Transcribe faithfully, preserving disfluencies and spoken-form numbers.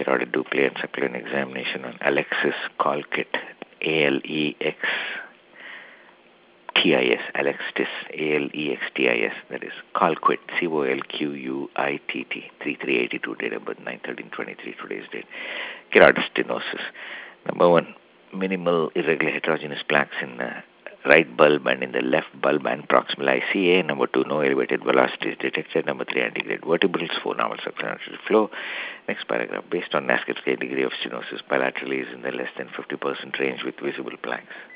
carotid duplicate and succulent examination on Alexis Colquitt, A L E X T I S, Alexis, A L E X T I S, that is Colquitt, C O L Q U I T T, thirty-three eighty-two, date of birth nine thirteen twenty-three, today's date. Carotid stenosis. Number one, minimal irregular heterogeneous plaques in the right bulb and in the left bulb and proximal I C A. Number two, no elevated velocity is detected. Number three, antegrade vertebrals. Four, normal circulatory flow. Next paragraph, based on NASCAR scale, degree of stenosis bilaterally is in the less than fifty percent range with visible plaques.